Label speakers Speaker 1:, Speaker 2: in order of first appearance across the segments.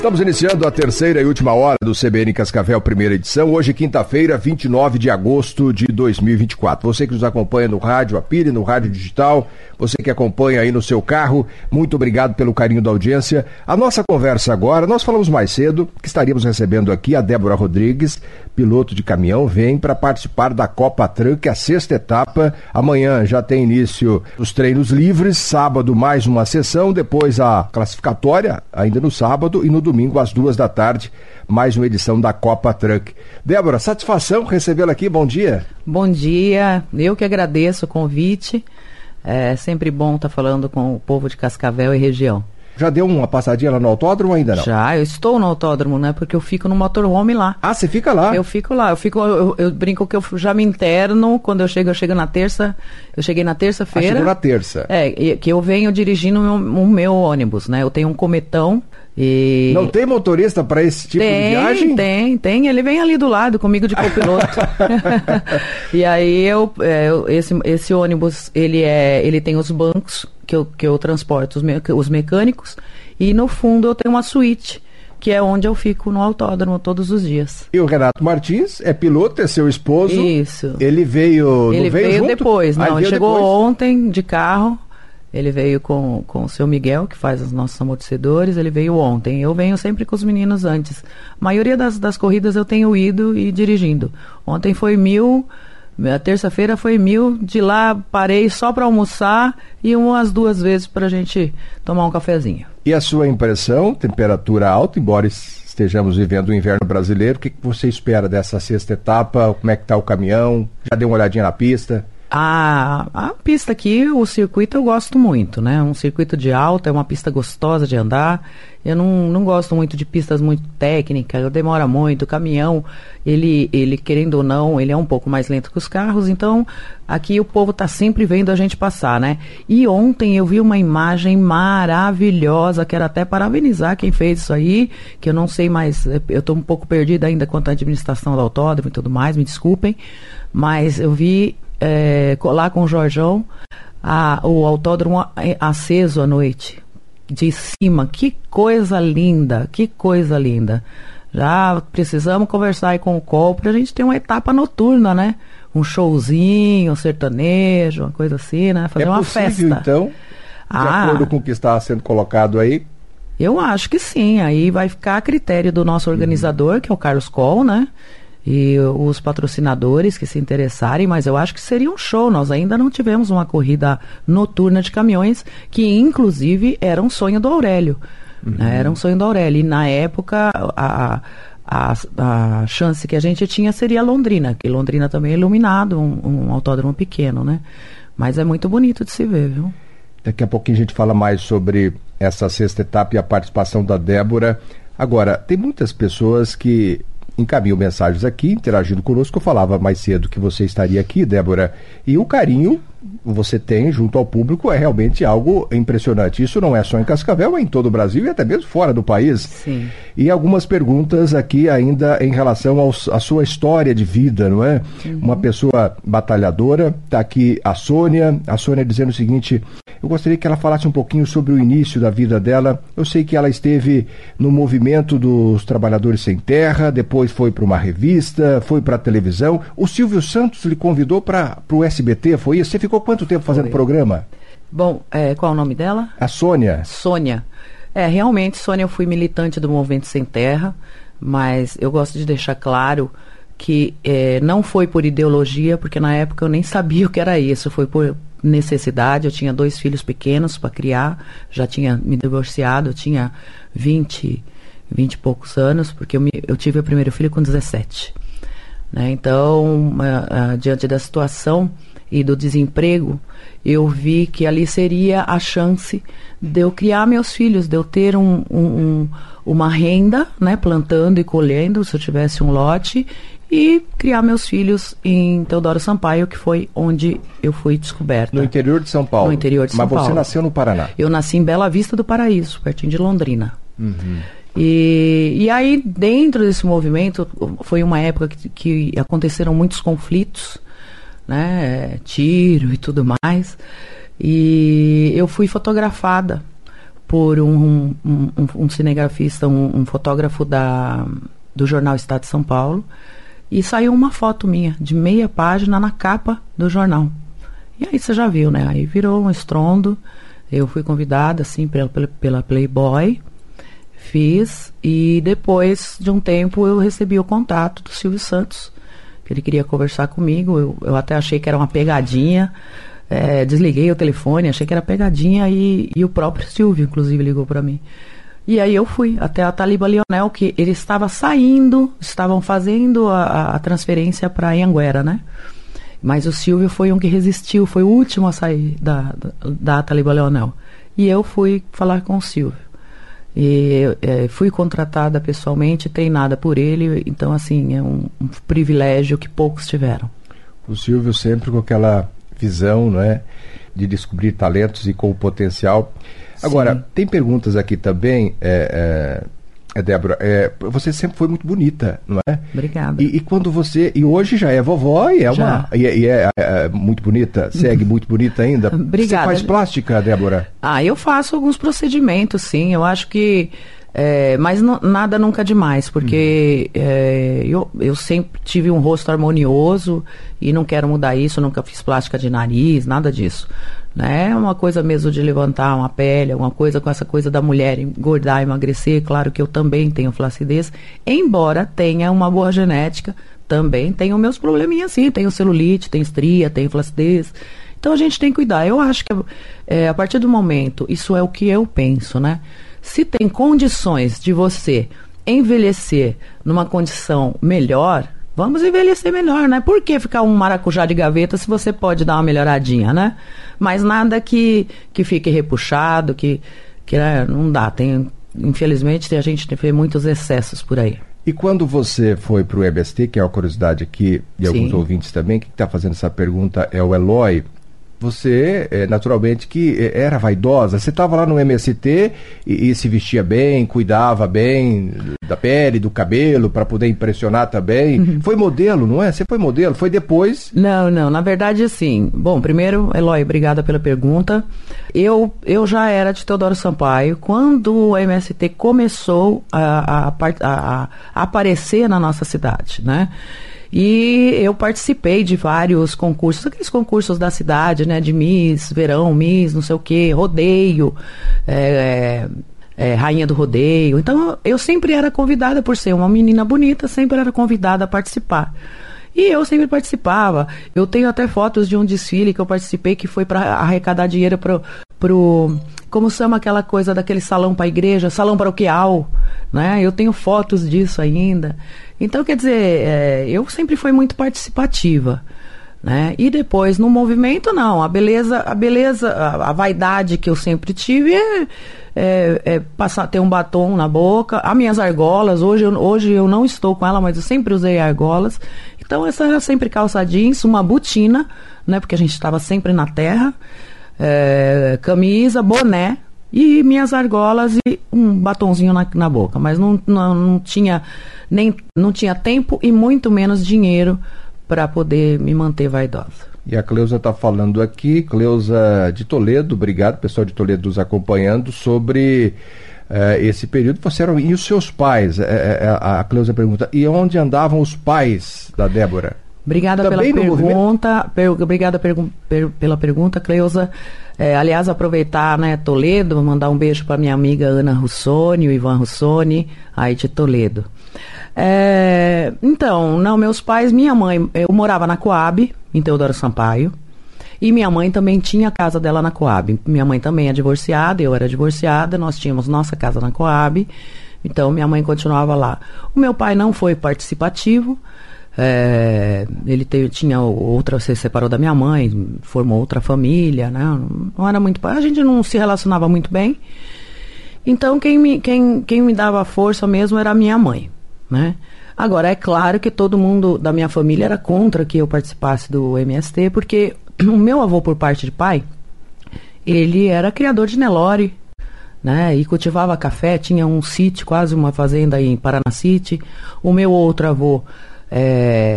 Speaker 1: Estamos iniciando a terceira e última hora do CBN Cascavel, primeira edição. Hoje, quinta-feira, 29 de agosto de 2024. Você que nos acompanha no rádio, a Pire, no rádio digital, você que acompanha aí no seu carro, muito obrigado pelo carinho da audiência. A nossa conversa agora, nós falamos mais cedo que estaríamos recebendo aqui a Débora Rodrigues, piloto de caminhão, vem para participar da Copa Truck, a sexta etapa. Amanhã já tem início os treinos livres, sábado mais uma sessão, depois a classificatória, ainda no sábado, e no domingo às 2h, mais uma edição da Copa Truck. Débora, satisfação recebê-la aqui, bom dia.
Speaker 2: Bom dia, eu que agradeço o convite, é sempre bom estar falando com o povo de Cascavel e região.
Speaker 1: Já deu uma passadinha lá no autódromo ou ainda não?
Speaker 2: Já, eu estou no autódromo, né, porque eu fico no motorhome lá.
Speaker 1: Ah, você fica lá?
Speaker 2: Eu fico lá, eu brinco que eu já me interno, quando eu chego na terça, eu cheguei na terça-feira.
Speaker 1: Ah, chegou na terça.
Speaker 2: Que eu venho dirigindo o meu ônibus, né, eu tenho um cometão e...
Speaker 1: Não tem motorista para esse tipo de viagem?
Speaker 2: Tem, ele vem ali do lado comigo de copiloto. E aí esse ônibus, ele tem os bancos que eu transporto os mecânicos, e no fundo eu tenho uma suíte, que é onde eu fico no autódromo todos os dias. E
Speaker 1: o Renato Martins é piloto, é seu esposo.
Speaker 2: Isso.
Speaker 1: Ele veio junto?
Speaker 2: Depois, não, ele chegou
Speaker 1: depois.
Speaker 2: Ontem de carro, ele veio com o seu Miguel, que faz os nossos amortecedores, ele veio ontem. Eu venho sempre com os meninos antes. A maioria das corridas eu tenho ido e dirigindo. Ontem foi 1.000... A terça-feira foi 1.000, de lá parei só para almoçar e umas 2 vezes para a gente tomar um cafezinho.
Speaker 1: E a sua impressão, temperatura alta, embora estejamos vivendo o inverno brasileiro, o que você espera dessa sexta etapa? Como é que está o caminhão? Já deu uma olhadinha na pista?
Speaker 2: A pista aqui, o circuito eu gosto muito, né? Um circuito de alta, é uma pista gostosa de andar. Eu não gosto muito de pistas muito técnicas, demora muito. O caminhão, ele querendo ou não, ele é um pouco mais lento que os carros, então aqui o povo tá sempre vendo a gente passar, né? E ontem eu vi uma imagem maravilhosa, quero até parabenizar quem fez isso aí, que eu não sei mais, eu tô um pouco perdida ainda quanto à administração do autódromo e tudo mais, me desculpem, mas eu vi lá com o Jorjão, o autódromo aceso à noite, de cima. Que coisa linda, que coisa linda. Já precisamos conversar aí com o COL pra gente ter uma etapa noturna, né? Um showzinho, um sertanejo, uma coisa assim, né? Fazer uma festa.
Speaker 1: É possível, então, de acordo com o que está sendo colocado aí?
Speaker 2: Eu acho que sim, aí vai ficar a critério do nosso organizador, que é o Carlos Coll, né? E os patrocinadores que se interessarem, mas eu acho que seria um show. Nós ainda não tivemos uma corrida noturna de caminhões, que inclusive era um sonho do Aurélio, né? Era um sonho do Aurélio, e na época a chance que a gente tinha seria Londrina, que Londrina também é iluminado, um autódromo pequeno, né? Mas é muito bonito de se ver, viu?
Speaker 1: Daqui a pouquinho a gente fala mais sobre essa sexta etapa e a participação da Débora. Agora, tem muitas pessoas que encaminham mensagens aqui, interagindo conosco. Eu falava mais cedo que você estaria aqui, Débora, e o carinho que você tem junto ao público é realmente algo impressionante. Isso não é só em Cascavel, é em todo o Brasil e até mesmo fora do país.
Speaker 2: Sim.
Speaker 1: E algumas perguntas aqui ainda em relação à sua história de vida, não é? Uma pessoa batalhadora, está aqui a Sônia dizendo o seguinte: eu gostaria que ela falasse um pouquinho sobre o início da vida dela. Eu sei que ela esteve no movimento dos trabalhadores sem terra, depois foi para uma revista, foi para a televisão. O Silvio Santos lhe convidou para o SBT, foi isso? Você ficou quanto tempo fazendo programa?
Speaker 2: Bom, qual é o nome dela?
Speaker 1: A Sônia.
Speaker 2: Sônia. Realmente, Sônia, eu fui militante do Movimento Sem Terra, mas eu gosto de deixar claro que não foi por ideologia, porque na época eu nem sabia o que era isso, foi por necessidade. Eu tinha 2 filhos pequenos para criar, já tinha me divorciado, eu tinha 20 e poucos anos, porque eu tive o primeiro filho com 17. Né? Então, diante da situação e do desemprego, eu vi que ali seria a chance de eu criar meus filhos, de eu ter uma renda, né, plantando e colhendo, se eu tivesse um lote, e criar meus filhos em Teodoro Sampaio, que foi onde eu fui descoberta.
Speaker 1: No interior de São Paulo?
Speaker 2: No interior de São Paulo.
Speaker 1: Mas você nasceu no Paraná?
Speaker 2: Eu nasci em Bela Vista do Paraíso, pertinho de Londrina. E aí, dentro desse movimento, foi uma época que aconteceram muitos conflitos, né, tiro e tudo mais, e eu fui fotografada por um cinegrafista, um fotógrafo do jornal Estado de São Paulo, e saiu uma foto minha, de meia página, na capa do jornal. E aí você já viu, né? Aí virou um estrondo. Eu fui convidada, assim, pela Playboy, fiz, e depois de um tempo eu recebi o contato do Silvio Santos, que ele queria conversar comigo. Eu até achei que era uma pegadinha, desliguei o telefone, achei que era pegadinha, e o próprio Silvio, inclusive, ligou para mim. E aí eu fui até a Taliba Leonel, que ele estava saindo, estavam fazendo a transferência para Anhanguera, né? Mas o Silvio foi um que resistiu, foi o último a sair da Taliba Leonel. E eu fui falar com o Silvio. E fui contratada pessoalmente, treinada por ele, então assim, é um privilégio que poucos tiveram.
Speaker 1: O Silvio sempre com aquela visão, né, de descobrir talentos e com o potencial. Agora, sim, tem perguntas aqui também, Débora, você sempre foi muito bonita, não é?
Speaker 2: Obrigada.
Speaker 1: E quando você, e hoje já é vovó e é muito bonita, segue muito bonita ainda.
Speaker 2: Obrigada.
Speaker 1: Você faz plástica, Débora?
Speaker 2: Eu faço alguns procedimentos, sim, eu acho que, mas nada nunca demais, porque eu sempre tive um rosto harmonioso e não quero mudar isso, nunca fiz plástica de nariz, nada disso. É uma coisa mesmo de levantar uma pele, alguma coisa com essa coisa da mulher engordar, emagrecer. Claro que eu também tenho flacidez, embora tenha uma boa genética, também tenho meus probleminhas, sim, tenho celulite, tenho estria, tenho flacidez. Então a gente tem que cuidar. Eu acho que a partir do momento, isso é o que eu penso, né? Se tem condições de você envelhecer numa condição melhor, vamos envelhecer melhor, né? Por que ficar um maracujá de gaveta se você pode dar uma melhoradinha, né? Mas nada que fique repuxado, que não dá. Infelizmente, a gente vê muitos excessos por aí.
Speaker 1: E quando você foi para o MST, que é uma curiosidade aqui, e alguns ouvintes também, que está fazendo essa pergunta é o Eloy. Você, naturalmente, que era vaidosa. Você estava lá no MST e se vestia bem, cuidava bem da pele, do cabelo, para poder impressionar também. Uhum. Foi modelo, não é? Você foi modelo? Foi depois?
Speaker 2: Não. Na verdade, assim... Bom, primeiro, Eloy, obrigada pela pergunta. Eu já era de Teodoro Sampaio. Quando o MST começou a aparecer na nossa cidade, né? E eu participei de vários concursos, aqueles concursos da cidade, né? De Miss, Verão, Miss, não sei o quê, rodeio, rainha do rodeio. Então, eu sempre era convidada, por ser uma menina bonita, sempre era convidada a participar. E eu sempre participava. Eu tenho até fotos de um desfile que eu participei, que foi para arrecadar dinheiro pro como chama aquela coisa daquele salão para a igreja, salão paroquial, né? Eu tenho fotos disso ainda. Então, quer dizer, eu sempre fui muito participativa, né? E depois, no movimento, não. A beleza, a vaidade que eu sempre tive é ter um batom na boca. As minhas argolas, hoje eu não estou com ela, mas eu sempre usei argolas. Então, essa era sempre calça jeans, uma botina, né? Porque a gente estava sempre na terra. Camisa, boné e minhas argolas e um batonzinho na boca, mas não tinha tempo e muito menos dinheiro para poder me manter vaidosa.
Speaker 1: E a Cleusa está falando aqui, Cleusa de Toledo, obrigado, pessoal de Toledo nos acompanhando, sobre esse período. E os seus pais? A Cleusa pergunta, e onde andavam os pais da Débora?
Speaker 2: Obrigada pela pergunta. Obrigada pela pergunta, Cleusa. Aliás, aproveitar, né, Toledo, mandar um beijo para minha amiga Ana Russoni, o Ivan Russoni, aí de Toledo. Então, não, meus pais, minha mãe, eu morava na Coab, em Teodoro Sampaio, e minha mãe também tinha a casa dela na Coab. Minha mãe também é divorciada, eu era divorciada, nós tínhamos nossa casa na Coab, então minha mãe continuava lá. O meu pai não foi participativo. Ele tinha outra, se separou da minha mãe, formou outra família, né? Não era muito, a gente não se relacionava muito bem. Então quem me dava força mesmo era a minha mãe, né? Agora, é claro que todo mundo da minha família era contra que eu participasse do MST, porque o meu avô, por parte de pai, ele era criador de Nelore, né? E cultivava café, tinha um sítio, quase uma fazenda em Paranacite. O meu outro avô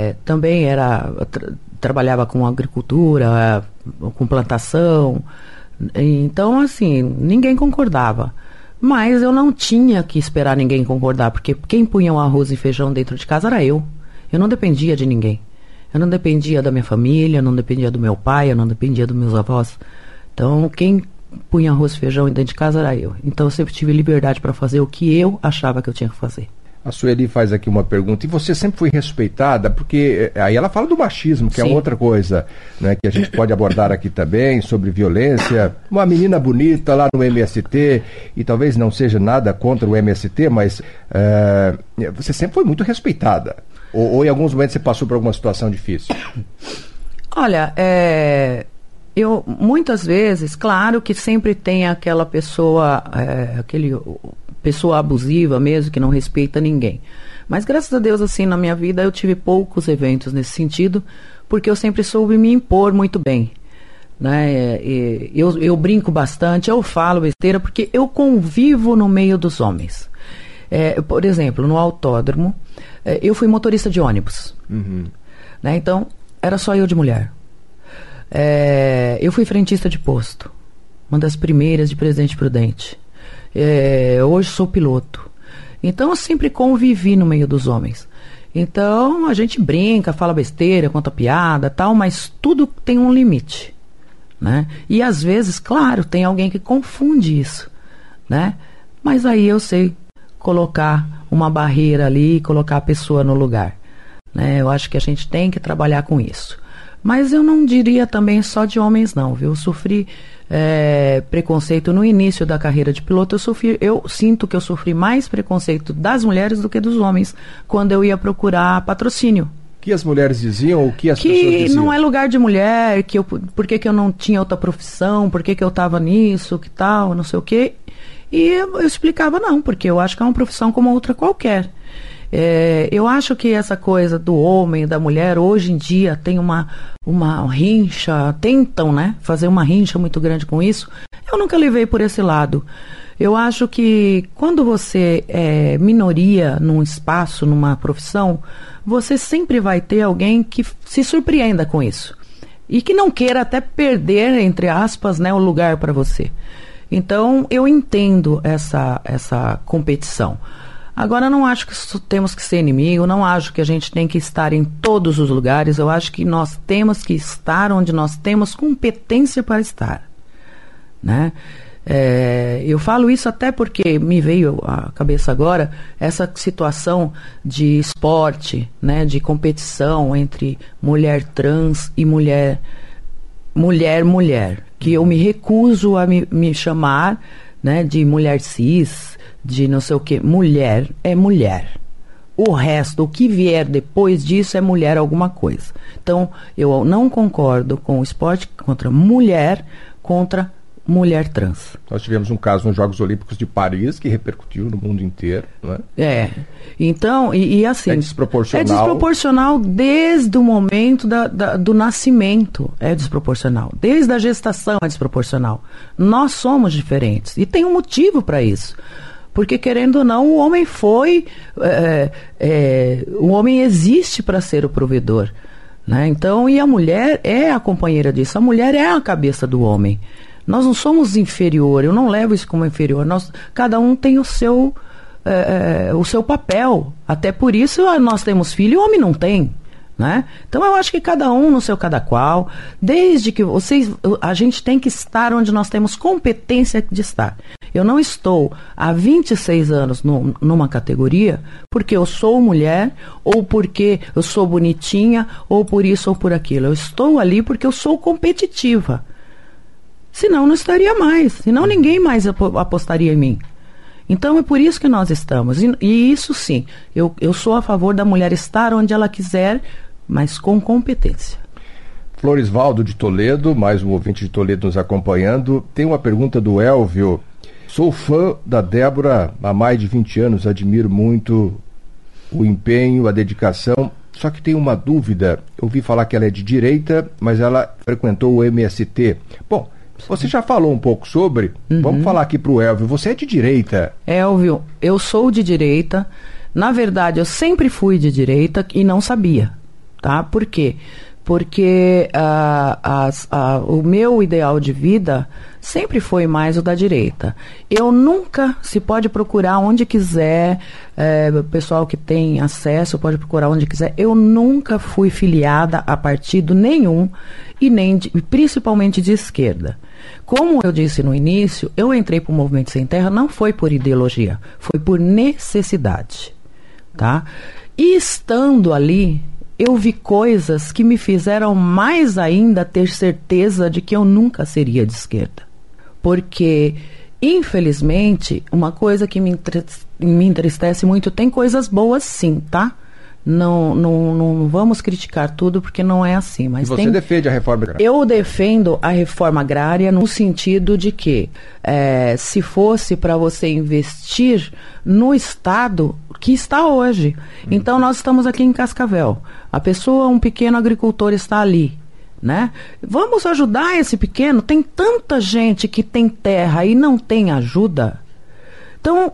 Speaker 2: também trabalhava com agricultura, com plantação, Então, assim, ninguém concordava. Mas eu não tinha que esperar ninguém concordar, porque quem punha o arroz e feijão dentro de casa era eu. Eu não dependia de ninguém. Eu não dependia da minha família, não dependia do meu pai, eu não dependia dos meus avós. Então, quem punha arroz e feijão dentro de casa era eu. Então, eu sempre tive liberdade para fazer o que eu achava que eu tinha que fazer.
Speaker 1: A Sueli faz aqui uma pergunta, e você sempre foi respeitada, porque aí ela fala do machismo, que Sim. é outra coisa, né, que a gente pode abordar aqui também, sobre violência. Uma menina bonita lá no MST, e talvez não seja nada contra o MST, mas você sempre foi muito respeitada. Ou em alguns momentos você passou por alguma situação difícil?
Speaker 2: Olha, eu muitas vezes, claro que sempre tem aquela pessoa, pessoa abusiva mesmo, que não respeita ninguém. Mas graças a Deus, assim, na minha vida eu tive poucos eventos nesse sentido, porque eu sempre soube me impor muito bem, né? Eu brinco bastante, eu falo besteira, porque eu convivo no meio dos homens. Por exemplo, no autódromo, eu fui motorista de ônibus, né? Então era só eu de mulher. Eu fui frentista de posto, uma das primeiras de Presidente Prudente. Hoje sou piloto. Então eu sempre convivi no meio dos homens. Então a gente brinca, fala besteira, conta piada, tal, mas tudo tem um limite, né? E às vezes, claro, tem alguém que confunde isso, né? Mas aí eu sei colocar uma barreira ali e colocar a pessoa no lugar, né? Eu acho que a gente tem que trabalhar com isso. Mas eu não diria também só de homens não, viu? Eu sofri preconceito no início da carreira de piloto. Eu sinto que eu sofri mais preconceito das mulheres do que dos homens quando eu ia procurar patrocínio.
Speaker 1: O que as mulheres diziam? O que as pessoas diziam? Que
Speaker 2: não é lugar de mulher, por que eu não tinha outra profissão, por que eu estava nisso, que tal, não sei o quê. E eu explicava não, porque eu acho que é uma profissão como outra qualquer. Eu acho que essa coisa do homem e da mulher, hoje em dia, tem uma rincha, tentam, né, fazer uma rincha muito grande com isso. Eu nunca levei por esse lado. Eu acho que quando você é minoria num espaço, numa profissão, você sempre vai ter alguém que se surpreenda com isso. E que não queira até perder, entre aspas, né, o lugar para você. Então, eu entendo essa competição. Agora, não acho que temos que ser inimigo, não acho que a gente tem que estar em todos os lugares, eu acho que nós temos que estar onde nós temos competência para estar, né? Eu falo isso até porque me veio à cabeça agora essa situação de esporte, né, de competição entre mulher trans e mulher, que eu me recuso a me chamar, né, de mulher cis, de não sei o que. Mulher é mulher. O resto, o que vier depois disso é mulher alguma coisa. Então, eu não concordo com o esporte contra mulher trans.
Speaker 1: Nós tivemos um caso nos Jogos Olímpicos de Paris que repercutiu no mundo inteiro, não é?
Speaker 2: Então, assim...
Speaker 1: É desproporcional.
Speaker 2: É desproporcional desde o momento do nascimento. É desproporcional. Desde a gestação é desproporcional. Nós somos diferentes. E tem um motivo para isso. Porque, querendo ou não, o homem o homem existe para ser o provedor, né? Então, e a mulher é a companheira disso. A mulher é a cabeça do homem. Nós não somos inferior, eu não levo isso como inferior. Cada um tem o seu papel. Até por isso nós temos filho e o homem não tem, né? Então eu acho que cada um no seu cada qual, desde que a gente tem que estar onde nós temos competência de estar. Eu não estou há 26 anos numa categoria porque eu sou mulher, ou porque eu sou bonitinha, ou por isso ou por aquilo. Eu estou ali porque eu sou competitiva. Senão não estaria mais, senão ninguém mais apostaria em mim. Então é por isso que nós estamos. E isso sim, eu sou a favor da mulher estar onde ela quiser, mas com competência.
Speaker 1: Florisvaldo de Toledo, mais um ouvinte de Toledo nos acompanhando. Tem uma pergunta do Elvio. Sou fã da Débora há mais de 20 anos, admiro muito o empenho, a dedicação. Só que tem uma dúvida. Eu ouvi falar que ela é de direita, mas ela frequentou o MST. Bom, você já falou um pouco sobre, vamos falar aqui para o Elvio, você é de direita?
Speaker 2: Elvio, eu sou de direita, na verdade eu sempre fui de direita e não sabia, tá? Por quê? porque o meu ideal de vida sempre foi mais o da direita. Eu nunca, se pode procurar onde quiser, o pessoal que tem acesso pode procurar onde quiser, eu nunca fui filiada a partido nenhum, e nem principalmente de esquerda. Como eu disse no início, eu entrei para o Movimento Sem Terra não foi por ideologia, foi por necessidade, tá? E estando ali, eu vi coisas que me fizeram mais ainda ter certeza de que eu nunca seria de esquerda. Porque, infelizmente, uma coisa que me entristece muito, tem coisas boas sim, tá? Não vamos criticar tudo, porque não é assim. Mas
Speaker 1: e você defende a reforma agrária?
Speaker 2: Eu defendo a reforma agrária no sentido de que, se fosse para você investir no Estado que está hoje. Então, nós estamos aqui em Cascavel. A pessoa, um pequeno agricultor está ali, né? Vamos ajudar esse pequeno? Tem tanta gente que tem terra e não tem ajuda. Então,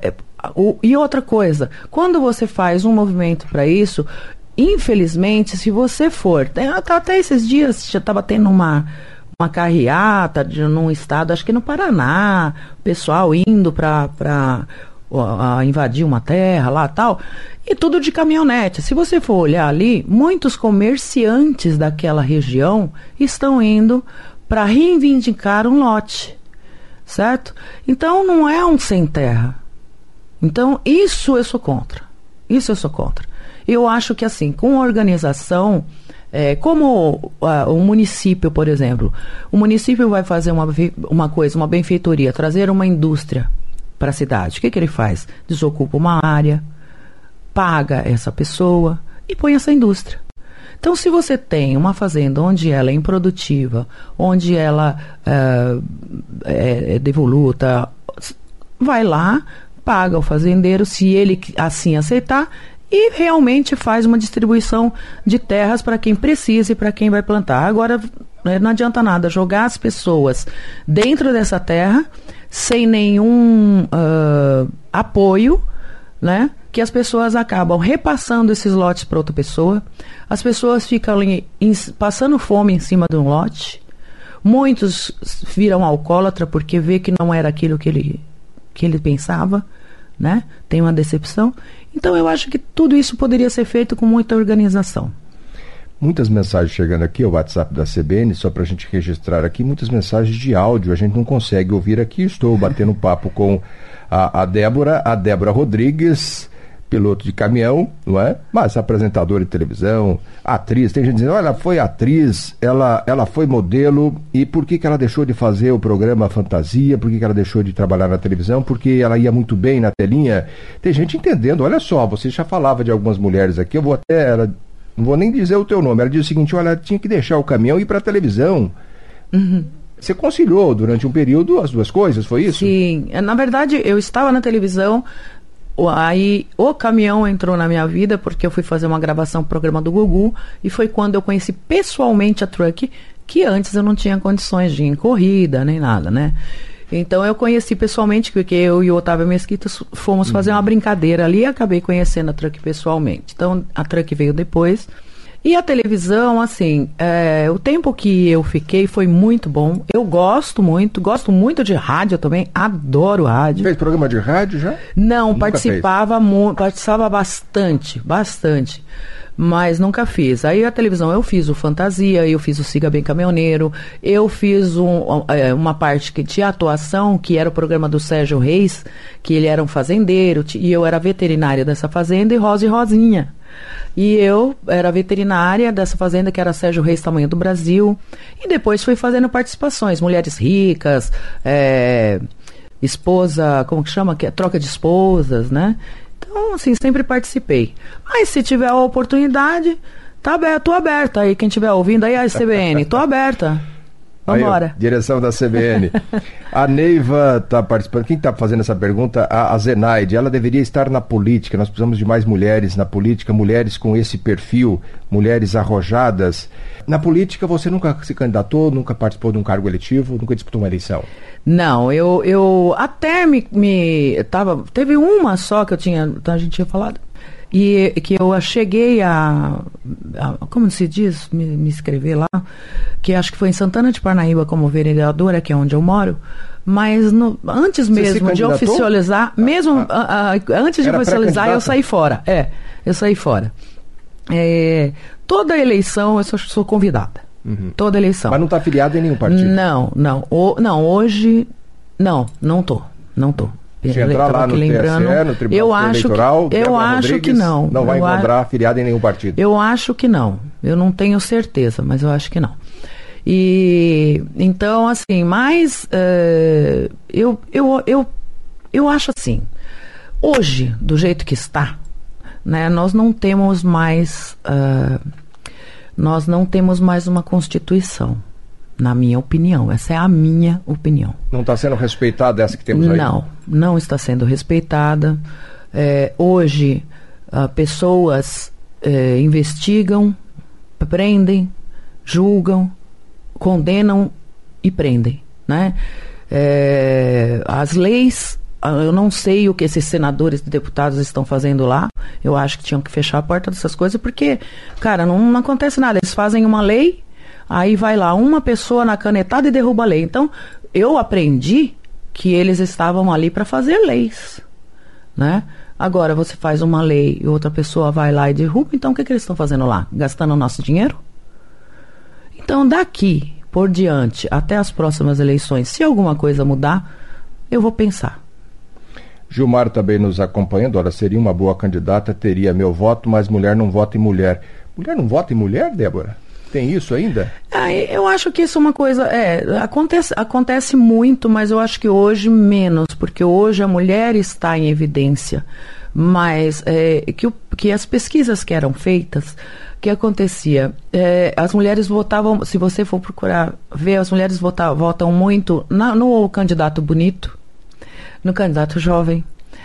Speaker 2: e outra coisa, quando você faz um movimento para isso, infelizmente, se você for... Até esses dias já estava tendo uma carreata num estado, acho que no Paraná, o pessoal indo para invadir uma terra lá e tal, e tudo de caminhonete. Se você for olhar ali, muitos comerciantes daquela região estão indo para reivindicar um lote, certo? Então não é um sem terra. Então isso eu sou contra. Isso eu sou contra. Eu acho que assim, com organização, como o município, por exemplo, o município vai fazer uma coisa, uma benfeitoria, trazer uma indústria para a cidade. O que ele faz? Desocupa uma área, paga essa pessoa e põe essa indústria. Então, se você tem uma fazenda onde ela é improdutiva, onde ela é devoluta, vai lá, paga o fazendeiro, se ele assim aceitar, e realmente faz uma distribuição de terras para quem precisa e para quem vai plantar. Agora, não adianta nada jogar as pessoas dentro dessa terra sem nenhum apoio, né? Que as pessoas acabam repassando esses lotes para outra pessoa. As pessoas ficam passando fome em cima de um lote. Muitos viram alcoólatra porque vê que não era aquilo que ele pensava, né? Tem uma decepção. Então eu acho que tudo isso poderia ser feito com muita organização.
Speaker 1: Muitas mensagens chegando aqui, o WhatsApp da CBN, só para a gente registrar aqui, muitas mensagens de áudio, a gente não consegue ouvir aqui. Estou batendo papo com a Débora Rodrigues, piloto de caminhão, não é? Mas apresentadora de televisão, atriz. Tem gente dizendo, olha, ela foi atriz, ela foi modelo, e por que ela deixou de fazer o programa Fantasia? Por que ela deixou de trabalhar na televisão? Porque ela ia muito bem na telinha. Tem gente entendendo, olha só, você já falava de algumas mulheres aqui, não vou nem dizer o teu nome, ela diz o seguinte, olha, ela tinha que deixar o caminhão e ir para a televisão.
Speaker 2: Uhum.
Speaker 1: Você conciliou durante um período as duas coisas, foi isso?
Speaker 2: Sim, na verdade eu estava na televisão, aí o caminhão entrou na minha vida porque eu fui fazer uma gravação pro programa do Gugu, e foi quando eu conheci pessoalmente a Truck, que antes eu não tinha condições de ir em corrida nem nada, né? Então eu conheci pessoalmente, porque eu e o Otávio Mesquita fomos fazer uma brincadeira ali e acabei conhecendo a Truck pessoalmente. Então a Truck veio depois. E a televisão, assim, o tempo que eu fiquei foi muito bom. Eu gosto muito de rádio também, adoro rádio.
Speaker 1: Fez programa de rádio já?
Speaker 2: Não, participava bastante, mas nunca fiz. Aí a televisão eu fiz o Fantasia, eu fiz o Siga Bem Caminhoneiro, eu fiz uma parte de atuação, que era o programa do Sérgio Reis, que ele era um fazendeiro, e eu era veterinária dessa fazenda, e Rosa e Rosinha. E eu era veterinária dessa fazenda, que era Sérgio Reis, Tamanho do Brasil. E depois fui fazendo participações, Mulheres Ricas, esposa, como que chama? Troca de esposas, né? Então, assim, sempre participei. Mas se tiver a oportunidade, tô aberta. Aí, quem estiver ouvindo, aí a CBN, tô aberta. Vambora.
Speaker 1: Aí, direção da CBN. A Neiva está participando. Quem está fazendo essa pergunta? A Zenaide. Ela deveria estar na política. Nós precisamos de mais mulheres na política, mulheres com esse perfil, mulheres arrojadas. Na política, você nunca se candidatou, nunca participou de um cargo eletivo, nunca disputou uma eleição?
Speaker 2: Não, eu até teve uma só que a gente tinha falado. e que eu cheguei como se diz, me inscrever lá, que acho que foi em Santana de Parnaíba como vereadora, que é onde eu moro, mas antes mesmo de oficializar, antes de oficializar, eu saí fora. Eu saí fora. Toda eleição eu sou convidada. Toda eleição.
Speaker 1: Mas não está afiliado em nenhum partido?
Speaker 2: Não, hoje não tô.
Speaker 1: Se entrar lá no TSE, no Tribunal Eleitoral,
Speaker 2: eu acho que não.
Speaker 1: Não vai encontrar afiliado em nenhum partido?
Speaker 2: Eu acho que não. Eu não tenho certeza, mas eu acho que não. E então, assim, mas eu acho assim, hoje, do jeito que está, né, nós não temos mais uma Constituição, na minha opinião. Essa é a minha opinião.
Speaker 1: Não está sendo respeitada essa que temos aí?
Speaker 2: Não está sendo respeitada. Hoje, pessoas investigam, prendem, julgam, condenam e prendem, né? As leis, eu não sei o que esses senadores e deputados estão fazendo lá. Eu acho que tinham que fechar a porta dessas coisas, porque, cara, não acontece nada. Eles fazem uma lei, aí vai lá uma pessoa na canetada e derruba a lei. Então, eu aprendi que eles estavam ali para fazer leis, né? Agora, você faz uma lei e outra pessoa vai lá e derruba, então o que eles estão fazendo lá? Gastando o nosso dinheiro? Então, daqui por diante, até as próximas eleições, se alguma coisa mudar, eu vou pensar.
Speaker 1: Gilmar também nos acompanhando. Olha, seria uma boa candidata, teria meu voto, mas mulher não vota em mulher. Mulher não vota em mulher, Débora? Tem isso ainda?
Speaker 2: Eu acho que isso é uma coisa... acontece muito, mas eu acho que hoje menos, porque hoje a mulher está em evidência. Mas que as pesquisas que eram feitas, o que acontecia? As mulheres votavam, se você for procurar ver, as mulheres votam muito no candidato bonito, no candidato jovem,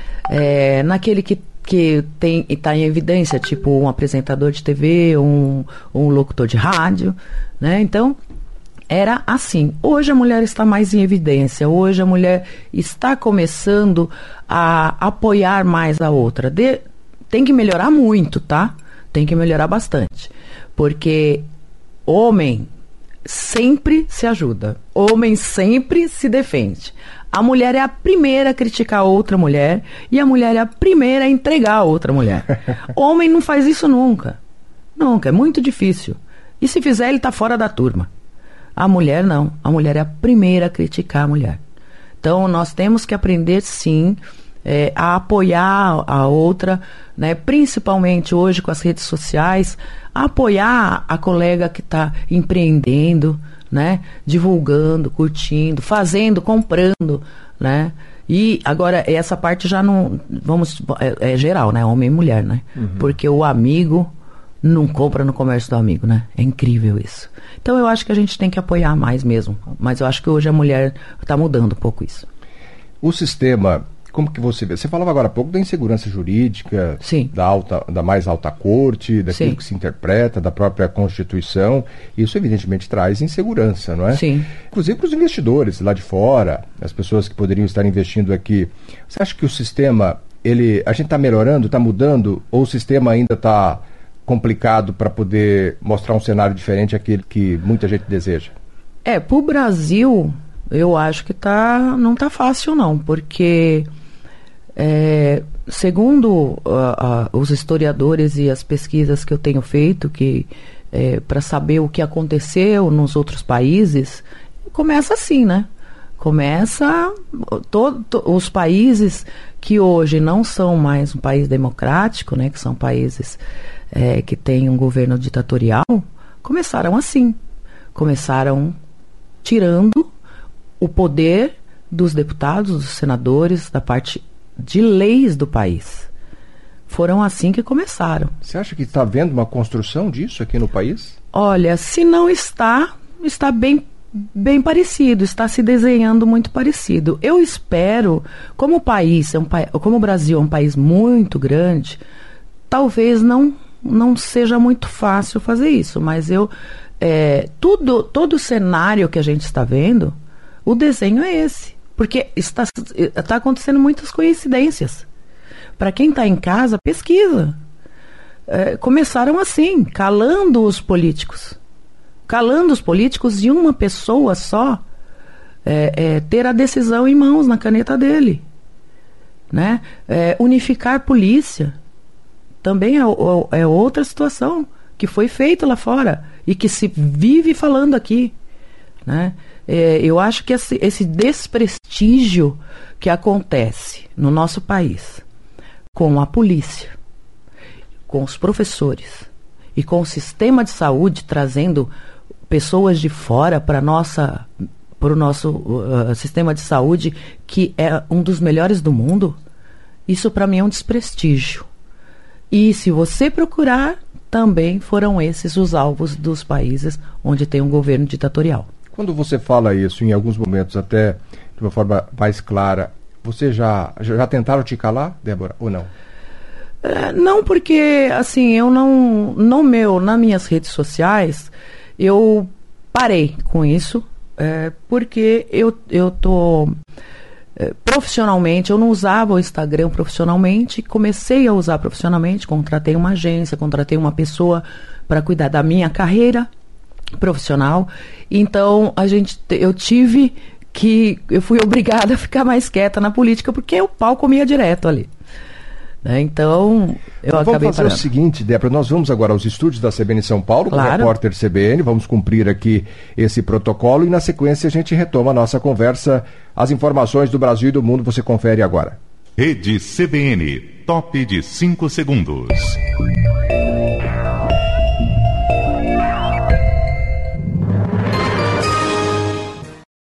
Speaker 2: naquele que está em evidência, tipo um apresentador de TV, um locutor de rádio, né? Então, era assim. Hoje a mulher está mais em evidência, hoje a mulher está começando a apoiar mais a outra. Tem que melhorar muito, tá? Tem que melhorar bastante. Porque homem sempre se ajuda, homem sempre se defende. A mulher é a primeira a criticar a outra mulher e a mulher é a primeira a entregar a outra mulher. Homem não faz isso nunca. Nunca, é muito difícil. E se fizer, ele está fora da turma. A mulher não. A mulher é a primeira a criticar a mulher. Então, nós temos que aprender, sim, a apoiar a outra, né? Principalmente hoje com as redes sociais, a apoiar a colega que está empreendendo, né? Divulgando, curtindo, fazendo, comprando, né? E agora essa parte já não, é geral, né? Homem e mulher, né? Porque o amigo não compra no comércio do amigo, né? É incrível isso. Então eu acho que a gente tem que apoiar mais mesmo, mas eu acho que hoje a mulher está mudando um pouco isso.
Speaker 1: O sistema, como que você vê? Você falava agora há pouco da insegurança jurídica,
Speaker 2: sim,
Speaker 1: da mais alta corte, daquilo
Speaker 2: sim,
Speaker 1: que se interpreta, da própria Constituição. Isso evidentemente traz insegurança, não é?
Speaker 2: Sim.
Speaker 1: Inclusive para os investidores lá de fora, as pessoas que poderiam estar investindo aqui. Você acha que o sistema, a gente está melhorando, está mudando, ou o sistema ainda está complicado para poder mostrar um cenário diferente àquele que muita gente deseja?
Speaker 2: Para o Brasil, eu acho que não está fácil não, porque segundo os historiadores e as pesquisas que eu tenho feito, para saber o que aconteceu nos outros países, começa assim, né? Começa os países que hoje não são mais um país democrático, né? Que são países que têm um governo ditatorial, começaram assim. Começaram tirando o poder dos deputados, dos senadores, da parte de leis do país. Foram assim que começaram.
Speaker 1: Você acha que está havendo uma construção disso aqui no país?
Speaker 2: Olha, se não está bem parecido, está se desenhando muito parecido. Eu espero, como o Brasil é um país muito grande, talvez não seja muito fácil fazer isso, mas todo o cenário que a gente está vendo, o desenho é esse. Porque está acontecendo muitas coincidências. Para quem está em casa, pesquisa. começaram assim, calando os políticos e uma pessoa só ter a decisão em mãos, na caneta dele, né? Unificar polícia também é outra situação que foi feita lá fora e que se vive falando aqui, né? Eu acho que esse desprestígio que acontece no nosso país com a polícia, com os professores e com o sistema de saúde, trazendo pessoas de fora para o nosso sistema de saúde, que é um dos melhores do mundo, isso para mim é um desprestígio. E se você procurar, também foram esses os alvos dos países onde tem um governo ditatorial.
Speaker 1: Quando você fala isso, em alguns momentos até de uma forma mais clara, você já tentaram te calar, Débora, ou não?
Speaker 2: Não, porque assim, eu não, nas minhas redes sociais, eu parei com isso, porque eu tô profissionalmente, eu não usava o Instagram profissionalmente, comecei a usar profissionalmente, contratei uma agência, contratei uma pessoa para cuidar da minha carreira profissional, então eu fui obrigada a ficar mais quieta na política, porque o pau comia direto ali. Então, eu acabei
Speaker 1: Vamos fazer
Speaker 2: parando.
Speaker 1: o seguinte, Débora, nós vamos agora aos estúdios da CBN São Paulo, com o repórter CBN, vamos cumprir aqui esse protocolo e na sequência a gente retoma a nossa conversa. As informações do Brasil e do mundo você confere agora.
Speaker 3: Rede CBN, top de 5 segundos.